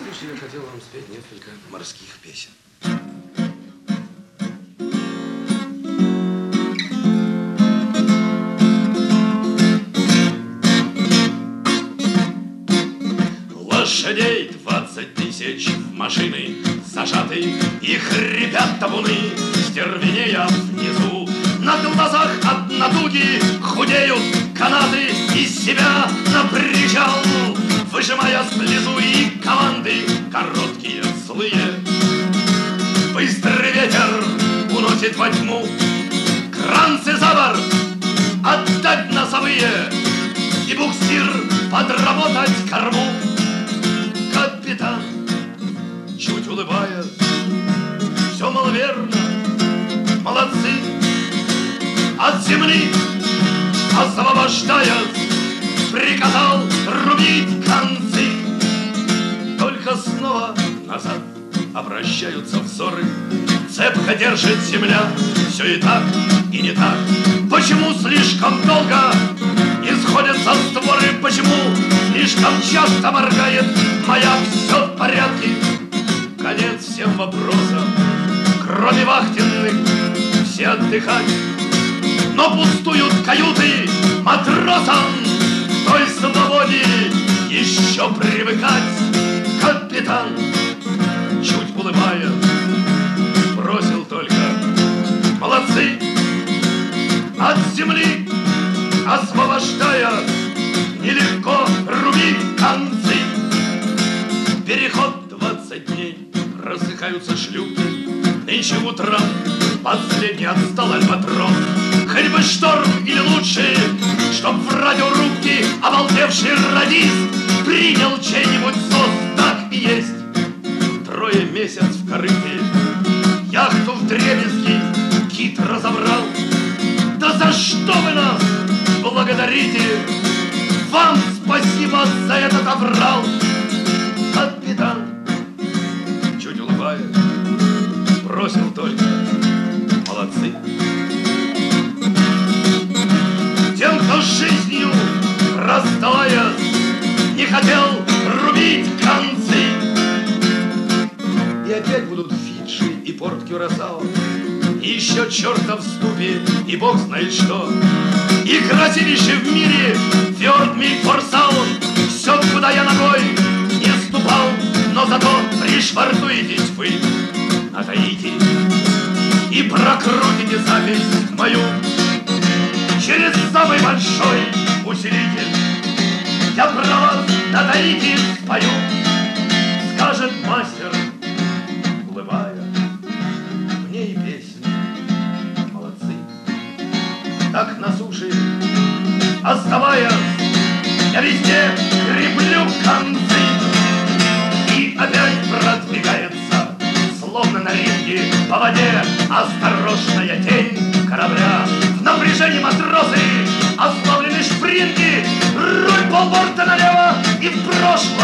Слушайте, я хотел вам спеть несколько морских песен. Лошадей 20 тысяч в машины зажаты, и хрипят табуны, стервенея внизу. На глазах от натуги худеют канаты, из себя на причал выжимая слезу, и команды короткие, злые. Быстрый ветер уносит во тьму кранцы за борт, отдать носовые и буксир подработать корму. Капитан, чуть улыбаясь, все, мол, верно, молодцы. От земли освобождаясь, приказал рубить концы. Только снова назад обращаются взоры. Цепко держит земля, все и так, и не так. Почему слишком долго исходятся створы? Почему слишком часто моргает маяк? Все в порядке, конец всем вопросам. Кроме вахтенных все отдыхать, но пустуют каюты матросам. К той свободе еще привыкать. Капитан, чуть улыбаясь, бросил только: молодцы. От земли освобождая, нелегко рубить концы. Переход 20 дней, рассыхаются шлюпки. Нынче утром последний отстал альбатрос. Хоть бы шторм или лучше, чтоб в радиорубке обалдевший радист принял чей-нибудь СОС. Так и есть. Трое месяц в корыте, яхту вдребезги кит разобрал. Да за что вы нас благодарите? Вам спасибо за этот аврал. Капитан, чуть улыбаясь, бросил только: молодцы. Тем, кто с жизнью расставаясь не хотел рубить концы. И опять будут Фиджи и порт Кюрасао, и еще чертов ступе, и бог знает что. И красивейший в мире фьорд Мильфорсаун. Все, куда я ногой не ступал, но зато пришвартуетесь вы на Таити и прокрутите запись мою через самый большой усилитель. Я про вас на Таити спою, скажет мастер, улыбая мне и песни. Молодцы. Так на суше оставаясь, я везде креплю концы. И опять продвигается, словно на ринге по воде, осторожная тень корабля. В напряжении матросы, ослаблены шпринги, руль полборта налево и вброшь